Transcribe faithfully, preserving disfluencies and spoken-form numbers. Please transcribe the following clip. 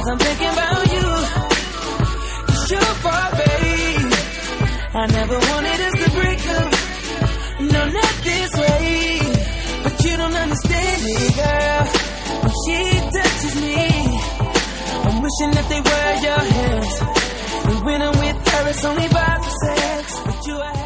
Cause I'm thinking about you. It's your fault, babe. I never wanted us to break up. No, not this way. But you don't understand me, girl. When she touches me, I'm wishing that they were your hands. And when I'm with her, it's only about the sex. But you are